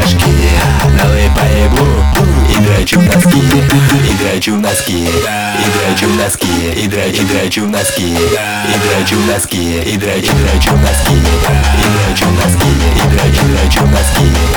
фишки. Новые поебу и драчу носки, и драчу носки, и драчу носки, и драчу носки, и драчу носки, и драчу носки, и драчу носки, и драчу носки.